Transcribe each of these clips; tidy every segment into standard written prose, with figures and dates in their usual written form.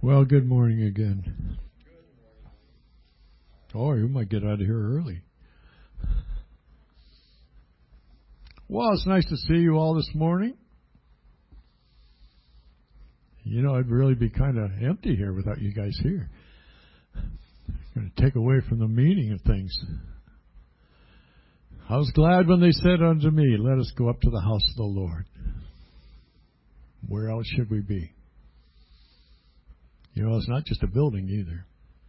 Well, good morning again. Oh, you might get out of here early. Well, it's nice to see you all this morning. You know, it'd really be kind of empty here without you guys here. Going to take away from the meaning of things. I was glad when they said unto me, let us go up to the house of the Lord. Where else should we be? You know, it's not just a building either.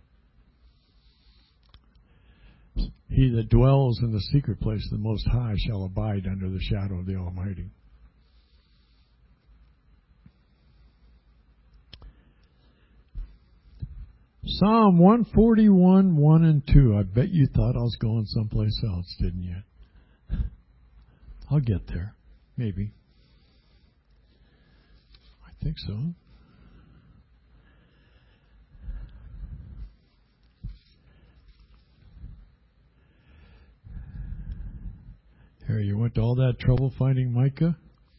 He that dwells in the secret place of the Most High shall abide under the shadow of the Almighty. Psalm 141, 1 and 2. I bet you thought I was going someplace else, didn't you? I'll get there. Maybe. I think so. Here, you went to all that trouble finding Micah?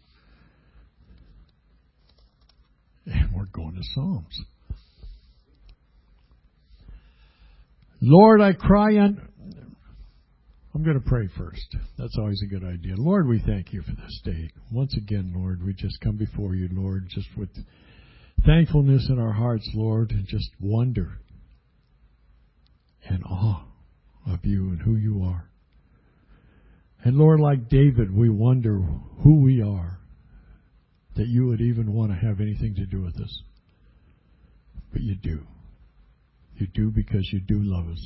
And we're going to Psalms. Lord, I cry I'm going to pray first. That's always a good idea. Lord, we thank you for this day. Once again, Lord, we just come before you, Lord, just with thankfulness in our hearts, Lord, and just wonder and awe of you and who you are. And Lord, like David, we wonder who we are, that you would even want to have anything to do with us. But you do. You do because you do love us.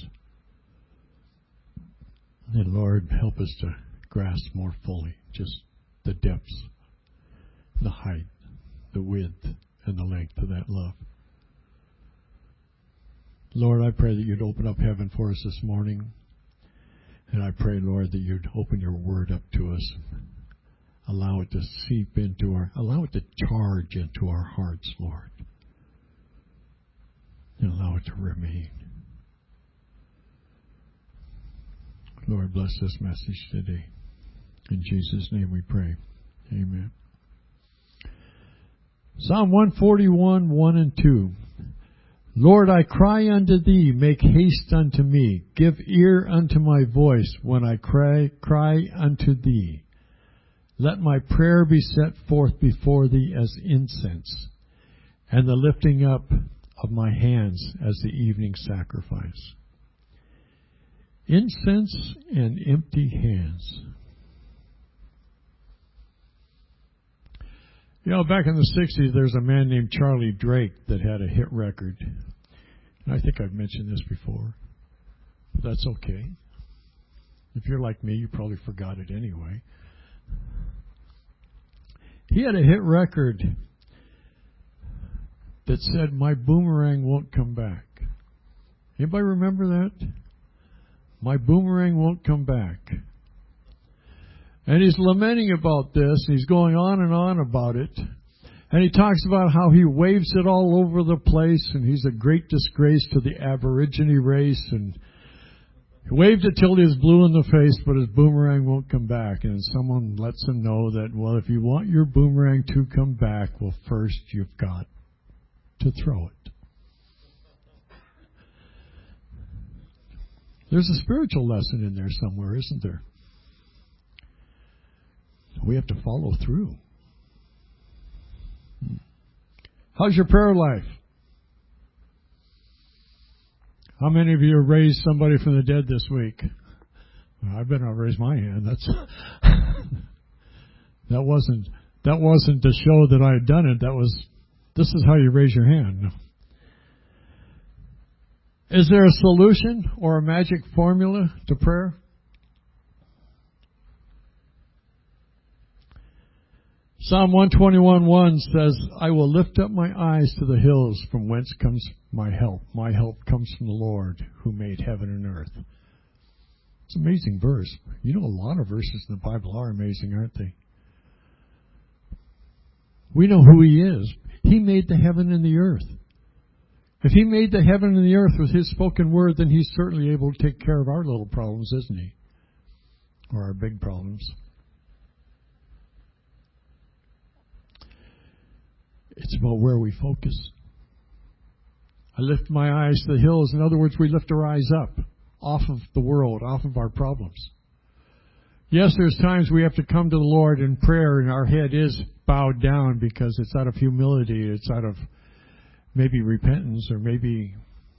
And Lord, help us to grasp more fully just the depths, the height, the width, and the length of that love. Lord, I pray that you'd open up heaven for us this morning. And I pray, Lord, that you'd open your word up to us. Allow it to seep allow it to charge into our hearts, Lord. And allow it to remain. Lord, bless this message today. In Jesus' name we pray. Amen. Psalm 141, 1 and 2. Lord, I cry unto thee, make haste unto me. Give ear unto my voice when I cry unto thee. Let my prayer be set forth before thee as incense, and the lifting up of my hands as the evening sacrifice. Incense and empty hands. You know, back in the 60s, there's a man named Charlie Drake that had a hit record. And I think I've mentioned this before. But that's okay. If you're like me, you probably forgot it anyway. He had a hit record that said, my boomerang won't come back. Anybody remember that? My boomerang won't come back. And he's lamenting about this. He's going on about it. And he talks about how he waves it all over the place, and he's a great disgrace to the Aborigine race. And he waved it till he was blue in the face, but his boomerang won't come back. And someone lets him know that, well, if you want your boomerang to come back, well, first you've got to throw it. There's a spiritual lesson in there somewhere, isn't there? We have to follow through. How's your prayer life? How many of you have raised somebody from the dead this week? Well, I better not raise my hand. That wasn't to show that I had done it. This is how you raise your hand. Is there a solution or a magic formula to prayer? Psalm 121:1 says, I will lift up my eyes to the hills from whence comes my help. My help comes from the Lord who made heaven and earth. It's an amazing verse. You know, a lot of verses in the Bible are amazing, aren't they? We know who He is. He made the heaven and the earth. If He made the heaven and the earth with His spoken word, then He's certainly able to take care of our little problems, isn't He? Or our big problems. It's about where we focus. I lift my eyes to the hills. In other words, we lift our eyes up off of the world, off of our problems. Yes, there's times we have to come to the Lord in prayer and our head is bowed down because it's out of humility, it's out of maybe repentance, or maybe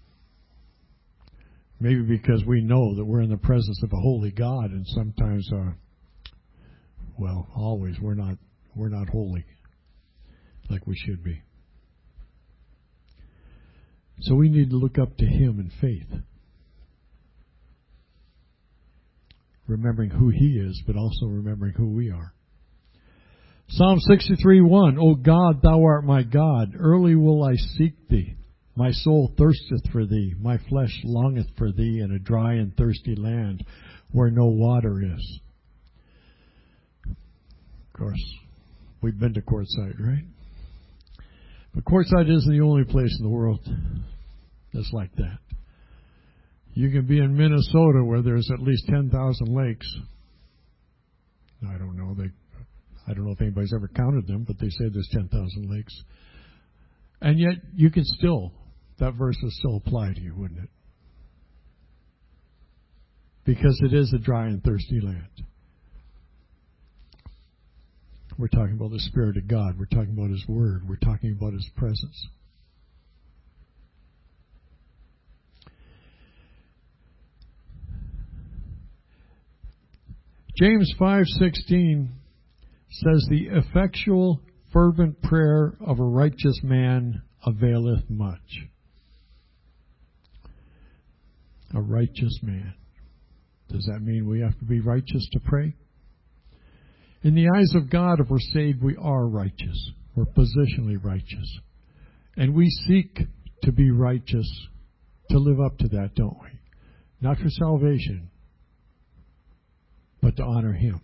because we know that we're in the presence of a holy God, and sometimes, always we're not holy like we should be. So we need to look up to Him in faith, remembering who He is, but also remembering who we are. Psalm 63:1, O God, Thou art my God, early will I seek Thee. My soul thirsteth for Thee, my flesh longeth for Thee in a dry and thirsty land where no water is. Of course, we've been to Quartzsite, right? But Quartzsite isn't the only place in the world that's like that. You can be in Minnesota where there's at least 10,000 lakes. I don't know if anybody's ever counted them, but they say there's 10,000 lakes. And yet you can still, that verse will still apply to you, wouldn't it? Because it is a dry and thirsty land. We're talking about the Spirit of God. We're talking about His Word. We're talking about His presence. James 5:16 says, the effectual, fervent prayer of a righteous man availeth much. A righteous man. Does that mean we have to be righteous to pray? In the eyes of God, if we're saved, we are righteous. We're positionally righteous. And we seek to be righteous, to live up to that, don't we? Not for salvation, but to honor Him.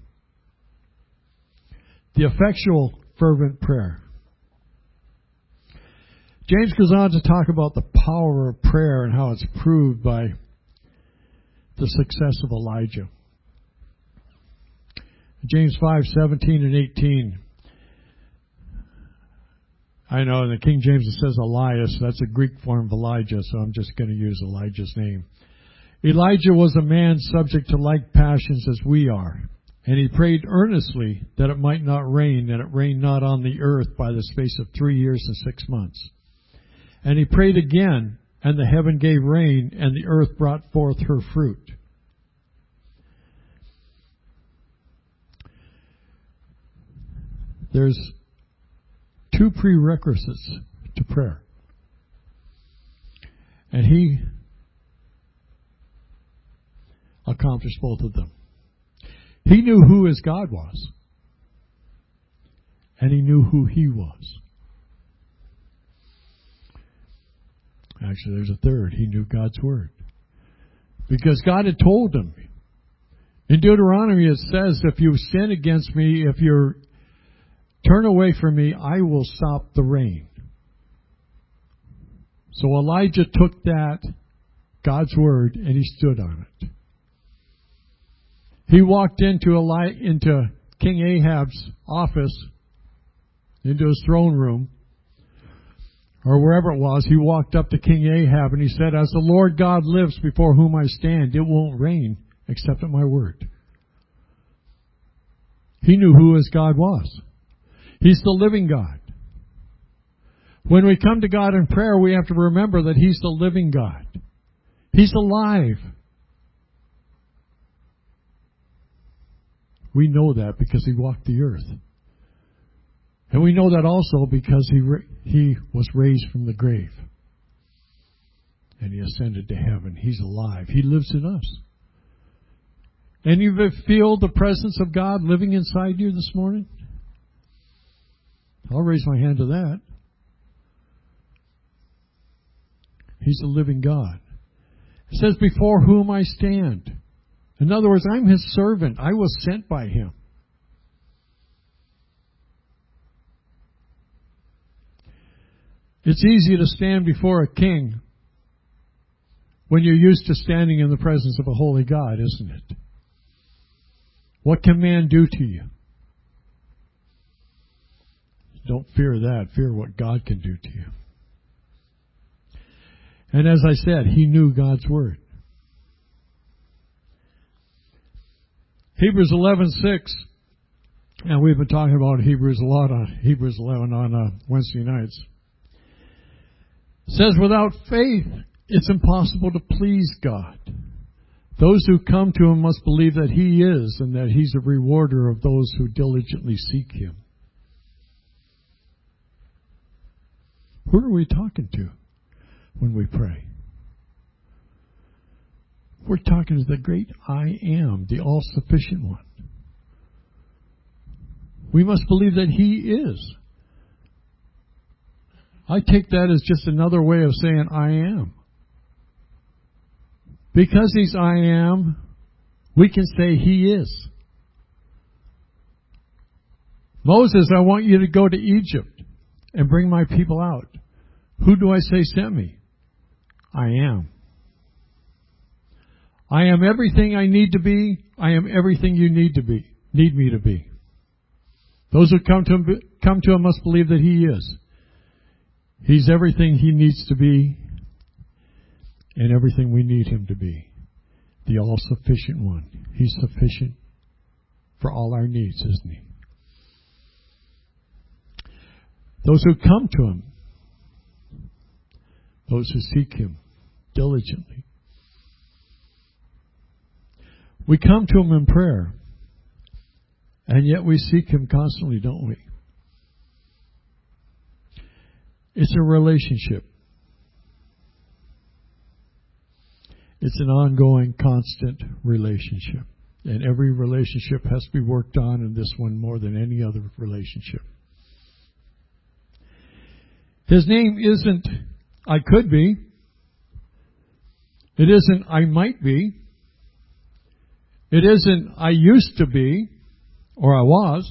The effectual, fervent prayer. James goes on to talk about the power of prayer and how it's proved by the success of Elijah. James 5:17 and 18. I know in the King James it says Elias. That's a Greek form of Elijah, so I'm just going to use Elijah's name. Elijah was a man subject to like passions as we are. And he prayed earnestly that it might not rain, and it rained not on the earth by the space of 3 years and 6 months. And he prayed again, and the heaven gave rain, and the earth brought forth her fruit. There's two prerequisites to prayer. And he accomplished both of them. He knew who his God was. And he knew who he was. Actually, there's a third. He knew God's Word. Because God had told him. In Deuteronomy it says, if you sin against me, if you turn away from me, I will stop the rain. So Elijah took that, God's Word, and he stood on it. He walked into King Ahab's office, into his throne room, or wherever it was. He walked up to King Ahab and he said, as the Lord God lives before whom I stand, it won't rain except at my word. He knew who his God was. He's the living God. When we come to God in prayer, we have to remember that He's the living God. He's alive. We know that because He walked the earth. And we know that also because He was raised from the grave. And He ascended to heaven. He's alive. He lives in us. And you feel the presence of God living inside you this morning? I'll raise my hand to that. He's a living God. It says, before whom I stand. In other words, I'm His servant. I was sent by Him. It's easy to stand before a king when you're used to standing in the presence of a holy God, isn't it? What can man do to you? Don't fear that. Fear what God can do to you. And as I said, he knew God's Word. Hebrews 11:6, and we've been talking about Hebrews a lot on Hebrews 11 on Wednesday nights. It says, without faith, it's impossible to please God. Those who come to Him must believe that He is, and that He's a rewarder of those who diligently seek Him. Who are we talking to when we pray? We're talking to the great I Am, the all-sufficient one. We must believe that He is. I take that as just another way of saying I am. Because He's I Am, we can say He is. Moses, I want you to go to Egypt and bring my people out. Who do I say sent me? I am. I am everything I need to be. I am everything you need me to be. Those who come to Him must believe that He is. He's everything He needs to be and everything we need Him to be. The all-sufficient one. He's sufficient for all our needs, isn't He? Those who come to Him, those who seek Him diligently. We come to Him in prayer, and yet we seek Him constantly, don't we? It's a relationship. It's an ongoing, constant relationship. And every relationship has to be worked on, and this one more than any other relationship. His name isn't I could be. It isn't I might be. It isn't I used to be or I was.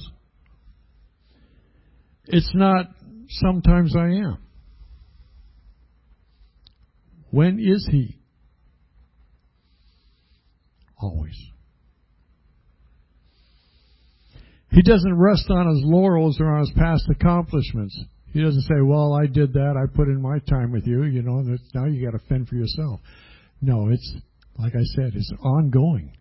It's not sometimes I am. When is He? Always. He doesn't rest on His laurels or on His past accomplishments. He doesn't say, well, I did that, I put in my time with you, and now you got to fend for yourself. No, it's, like I said, it's ongoing.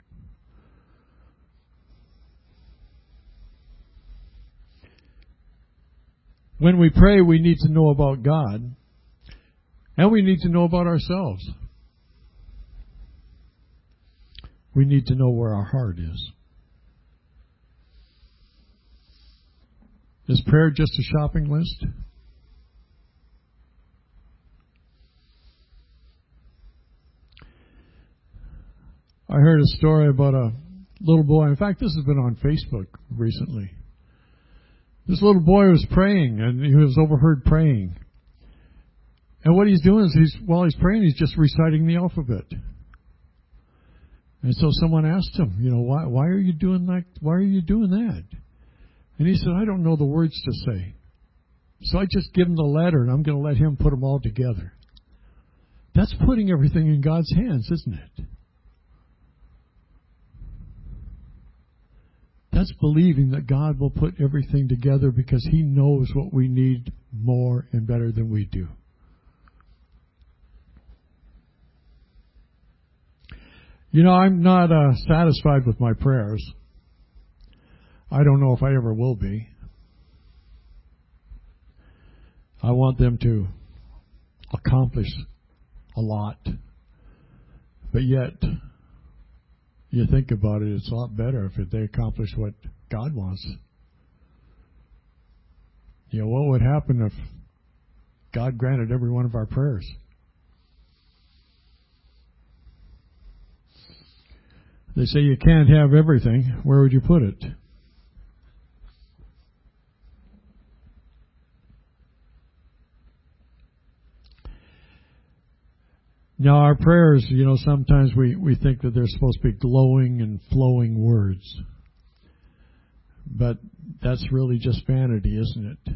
When we pray, we need to know about God, and we need to know about ourselves. We need to know where our heart is. Is prayer just a shopping list? I heard a story about a little boy. In fact, this has been on Facebook recently. This little boy was praying, and he was overheard praying. And what he's doing is, while he's praying, he's just reciting the alphabet. And so someone asked him, why are you doing that? Why are you doing that? And he said, I don't know the words to say. So I just give him the letter, and I'm going to let him put them all together. That's putting everything in God's hands, isn't it? That's believing that God will put everything together because He knows what we need more and better than we do. I'm not satisfied with my prayers. I don't know if I ever will be. I want them to accomplish a lot. But yet, you think about it, it's a lot better if they accomplish what God wants. What would happen if God granted every one of our prayers? They say you can't have everything. Where would you put it? Now, our prayers, sometimes we think that they're supposed to be glowing and flowing words. But that's really just vanity, isn't it?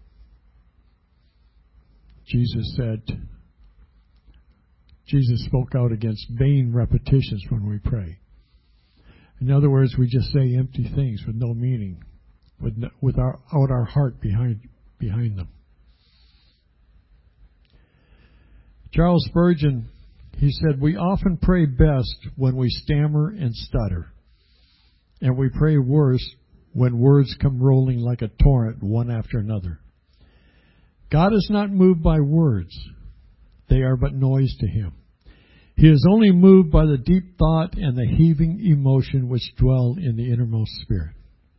Jesus spoke out against vain repetitions when we pray. In other words, we just say empty things with no meaning, without our heart behind them. Charles Spurgeon, he said, we often pray best when we stammer and stutter, and we pray worse when words come rolling like a torrent one after another. God is not moved by words. They are but noise to him. He is only moved by the deep thought and the heaving emotion which dwell in the innermost spirit.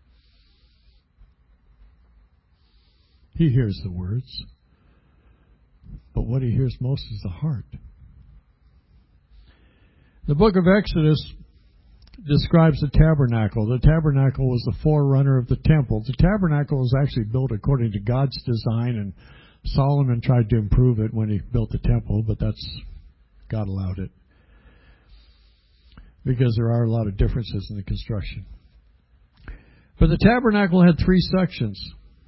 He hears the words, but what he hears most is the heart. The book of Exodus describes the tabernacle. The tabernacle was the forerunner of the temple. The tabernacle was actually built according to God's design, and Solomon tried to improve it when he built the temple, but God allowed it, because there are a lot of differences in the construction. But the tabernacle had 3 sections,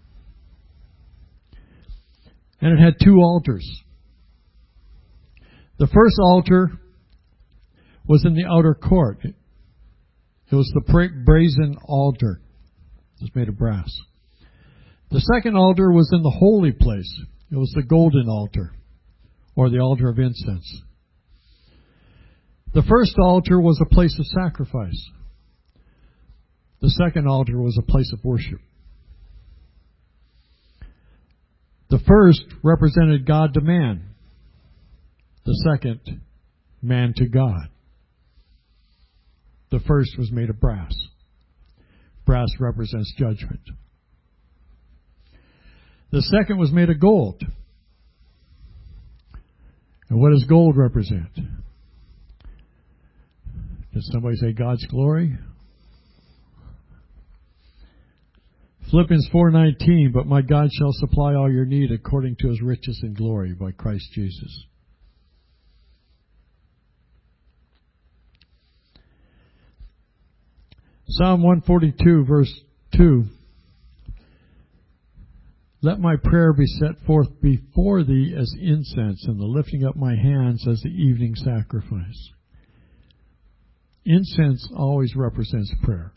and it had 2 altars. The first altar was in the outer court. It was the brazen altar. It was made of brass. The second altar was in the holy place. It was the golden altar, or the altar of incense. The first altar was a place of sacrifice. The second altar was a place of worship. The first represented God to man. The second, man to God. The first was made of brass. Brass represents judgment. The second was made of gold. And what does gold represent? Did somebody say God's glory? Philippians 4:19, but my God shall supply all your need according to his riches and glory by Christ Jesus. Psalm 142, verse 2. Let my prayer be set forth before thee as incense, and the lifting up my hands as the evening sacrifice. Incense always represents prayer.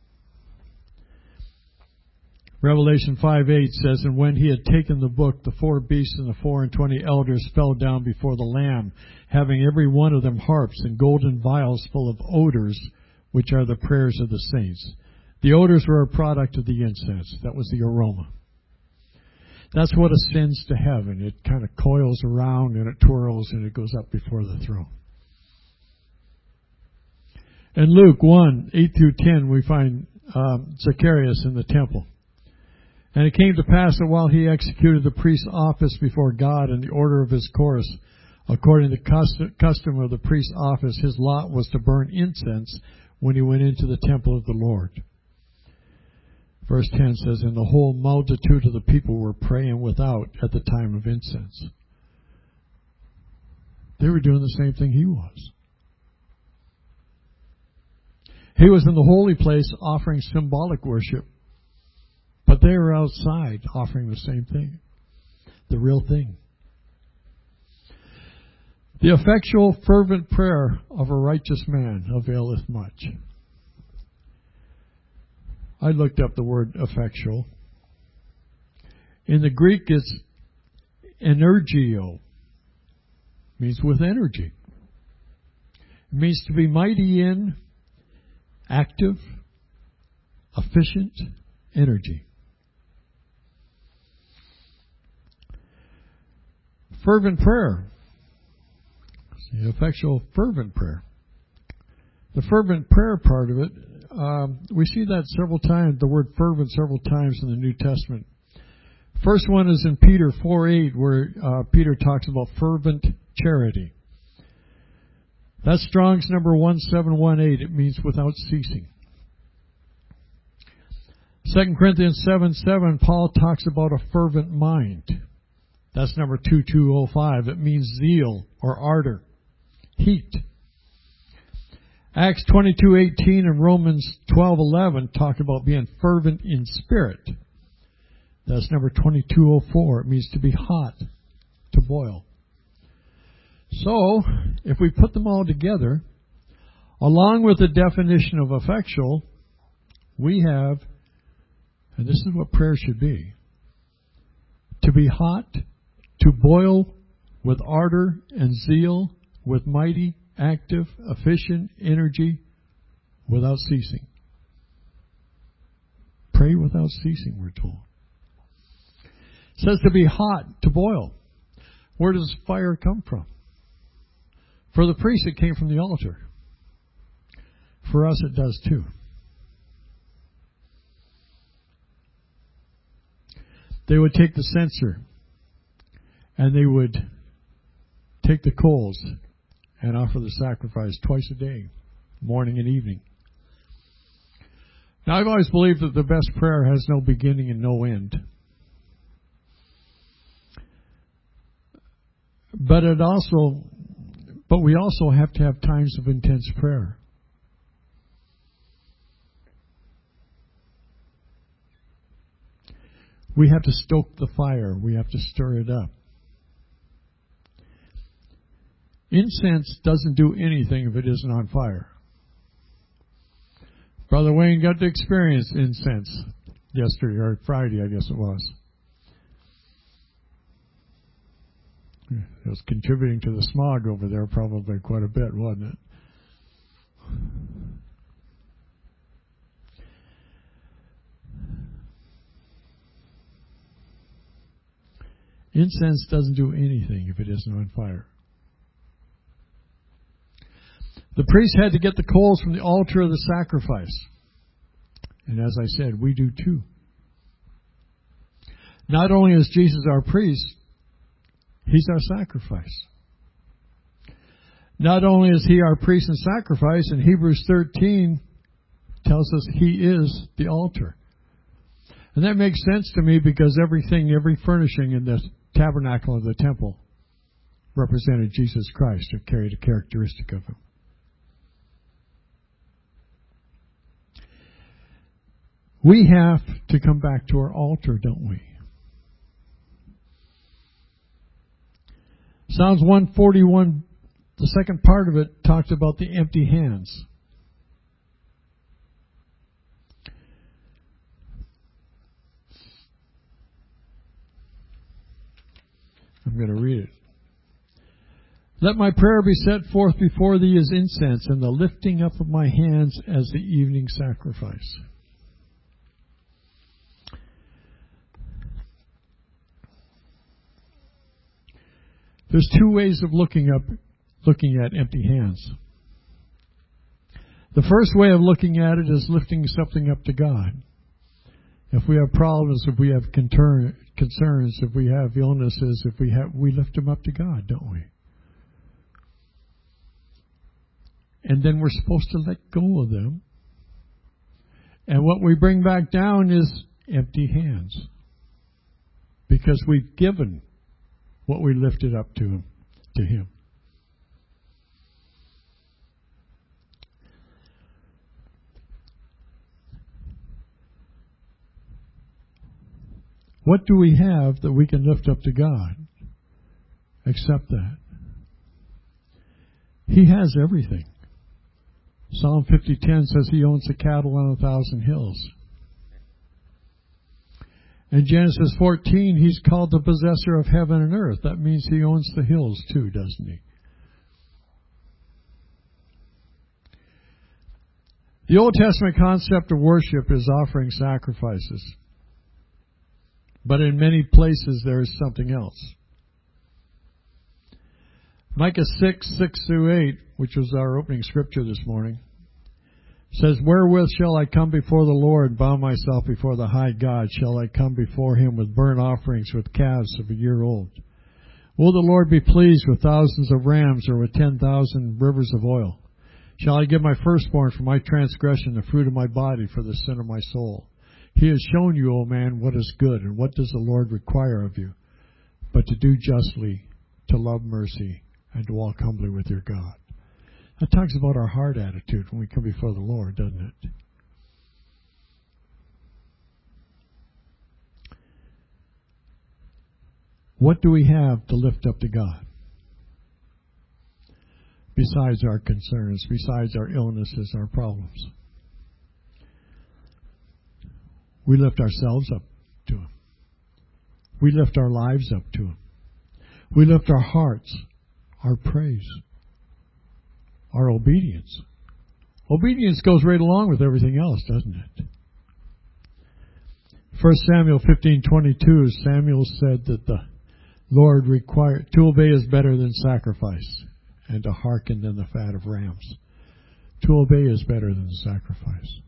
Revelation 5:8 says, and when he had taken the book, the 4 beasts and the 24 elders fell down before the Lamb, having every one of them harps and golden vials full of odors, which are the prayers of the saints. The odors were a product of the incense. That was the aroma. That's what ascends to heaven. It kind of coils around and it twirls and it goes up before the throne. In Luke 1:8-10, we find Zacharias in the temple. And it came to pass that while he executed the priest's office before God in the order of his course, according to the custom of the priest's office, his lot was to burn incense when he went into the temple of the Lord. Verse 10 says, and the whole multitude of the people were praying without at the time of incense. They were doing the same thing he was. He was in the holy place offering symbolic worship, but they were outside offering the same thing, the real thing. The effectual, fervent prayer of a righteous man availeth much. I looked up the word effectual. In the Greek, it's energio. It means with energy. It means to be mighty in, active, efficient energy. Fervent prayer. The effectual, fervent prayer. The fervent prayer part of it, we see that several times, the word fervent several times in the New Testament. First one is in Peter 4:8, where Peter talks about fervent charity. That's Strong's number 1718. It means without ceasing. 2 Corinthians 7:7, Paul talks about a fervent mind. That's number 2205. It means zeal or ardor, heat. Acts 22:18 and Romans 12:11 talk about being fervent in spirit. That's number 2204. It means to be hot, to boil. So, if we put them all together, along with the definition of effectual, we have, and this is what prayer should be, to be hot, to boil with ardor and zeal, with mighty, active, efficient energy, without ceasing. Pray without ceasing, we're told. It says to be hot, to boil. Where does fire come from? For the priest, it came from the altar. For us, it does too. They would take the censer and they would take the coals and offer the sacrifice twice a day, morning and evening. Now, I've always believed that the best prayer has no beginning and no end. But we also have to have times of intense prayer. We have to stoke the fire. We have to stir it up. Incense doesn't do anything if it isn't on fire. Brother Wayne got to experience incense yesterday, or Friday, I guess it was. It was contributing to the smog over there probably quite a bit, wasn't it? Incense doesn't do anything if it isn't on fire. The priest had to get the coals from the altar of the sacrifice. And as I said, we do too. Not only is Jesus our priest, He's our sacrifice. Not only is He our priest and sacrifice, in Hebrews 13 tells us He is the altar. And that makes sense to me because every furnishing in the tabernacle of the temple represented Jesus Christ or carried a characteristic of Him. We have to come back to our altar, don't we? Psalms 141, the second part of it, talked about the empty hands. I'm going to read it. Let my prayer be set forth before thee as incense, and the lifting up of my hands as the evening sacrifice. There's two ways of looking at empty hands. The first way of looking at it is lifting something up to God. If we have problems, if we have concerns, if we have illnesses, we lift them up to God, don't we? And then we're supposed to let go of them. And what we bring back down is empty hands. Because we've given what we lifted up to Him. What do we have that we can lift up to God? Except that. He has everything. Psalm 50:10 says He owns the cattle on 1,000 hills. In Genesis 14, He's called the possessor of heaven and earth. That means He owns the hills too, doesn't He? The Old Testament concept of worship is offering sacrifices. But in many places there is something else. Micah 6:6-8, which was our opening scripture this morning, says, wherewith shall I come before the Lord, bow myself before the high God? Shall I come before Him with burnt offerings, with calves of a year old? Will the Lord be pleased with thousands of rams, or with 10,000 rivers of oil? Shall I give my firstborn for my transgression, the fruit of my body for the sin of my soul? He has shown you, O man, what is good, and what does the Lord require of you, but to do justly, to love mercy, and to walk humbly with your God. That talks about our heart attitude when we come before the Lord, doesn't it? What do we have to lift up to God? Besides our concerns, besides our illnesses, our problems. We lift ourselves up to Him. We lift our lives up to Him. We lift our hearts, our praise, our obedience. Obedience goes right along with everything else, doesn't it? 1 Samuel 15:22, Samuel said that the Lord required, to obey is better than sacrifice, and to hearken than the fat of rams. To obey is better than sacrifice.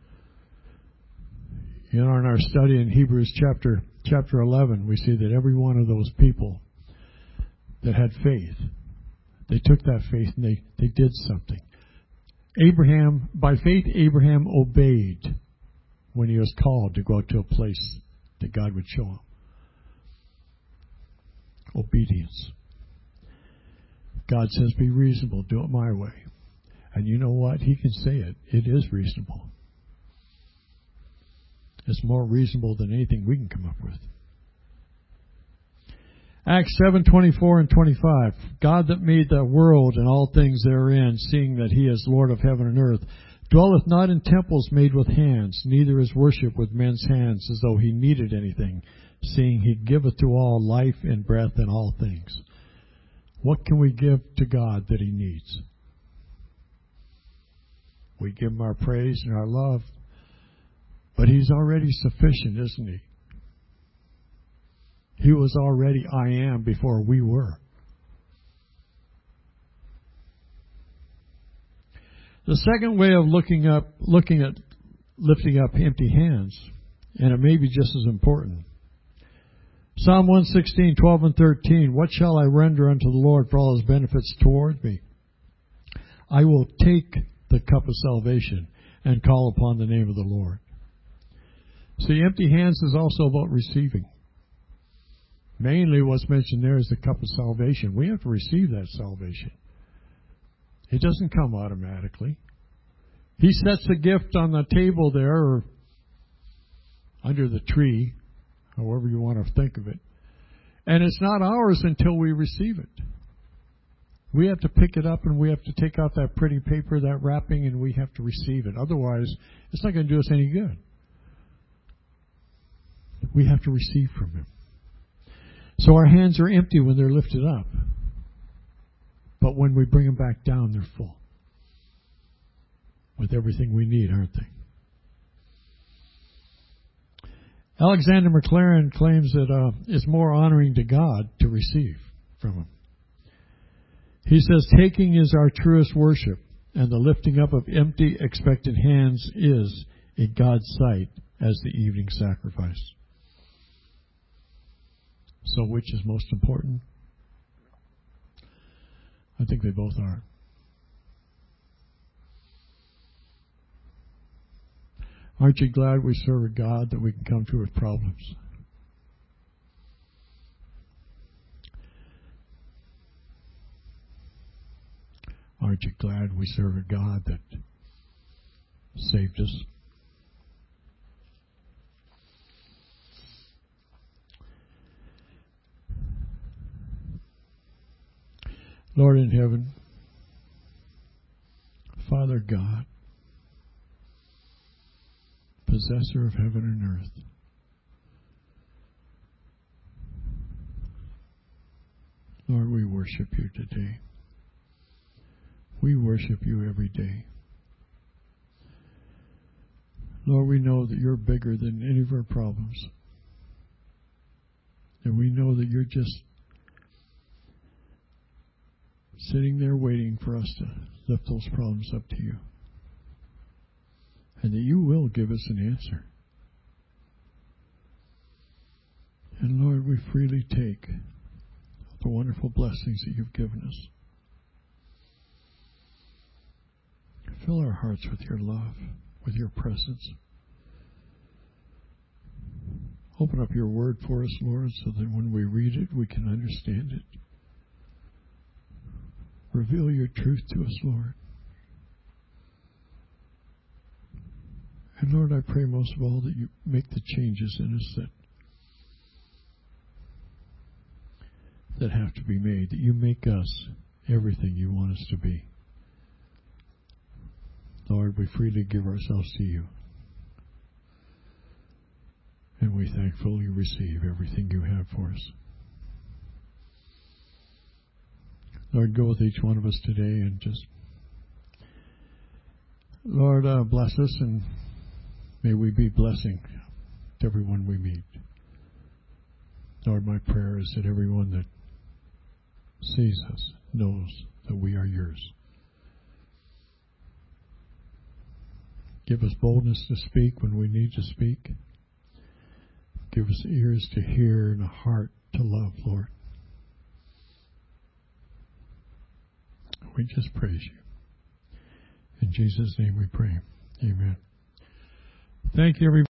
You know, in our study in Hebrews chapter 11, we see that every one of those people that had faith, they took that faith and they did something. By faith, Abraham obeyed when he was called to go to a place that God would show him. Obedience. God says, be reasonable, do it my way. And you know what? He can say it. It is reasonable. It's more reasonable than anything we can come up with. Acts 7:24 and 25. God that made the world and all things therein, seeing that he is Lord of heaven and earth, dwelleth not in temples made with hands, neither is worship with men's hands, as though he needed anything, seeing he giveth to all life and breath and all things. What can we give to God that he needs? We give him our praise and our love, but he's already sufficient, isn't he? He was already I am before we were. The second way of looking at lifting up empty hands, and it may be just as important. Psalm 116:12 and 13. What shall I render unto the Lord for all his benefits toward me? I will take the cup of salvation and call upon the name of the Lord. See, empty hands is also about receiving. Mainly what's mentioned there is the cup of salvation. We have to receive that salvation. It doesn't come automatically. He sets a gift on the table there or under the tree, however you want to think of it. And it's not ours until we receive it. We have to pick it up and we have to take out that pretty paper, that wrapping, and we have to receive it. Otherwise, it's not going to do us any good. We have to receive from him. So our hands are empty when they're lifted up. But when we bring them back down, they're full. With everything we need, aren't they? Alexander McLaren claims that it's more honoring to God to receive from him. He says, taking is our truest worship, and the lifting up of empty, expectant hands is, in God's sight, as the evening sacrifice. So which is most important? I think they both are. Aren't you glad we serve a God that we can come to with problems? Aren't you glad we serve a God that saved us? Lord in heaven, Father God, possessor of heaven and earth, Lord, we worship you today. We worship you every day. Lord, we know that you're bigger than any of our problems. And we know that you're just sitting there waiting for us to lift those problems up to you. And that you will give us an answer. And Lord, we freely take the wonderful blessings that you've given us. Fill our hearts with your love, with your presence. Open up your word for us, Lord, so that when we read it, we can understand it. Reveal your truth to us, Lord. And Lord, I pray most of all that you make the changes in us that have to be made, that you make us everything you want us to be. Lord, we freely give ourselves to you. And we thankfully receive everything you have for us. Lord, go with each one of us today and just, Lord, bless us, and may we be blessing to everyone we meet. Lord, my prayer is that everyone that sees us knows that we are yours. Give us boldness to speak when we need to speak. Give us ears to hear and a heart to love, Lord. We just praise you. In Jesus' name we pray. Amen. Thank you, everybody.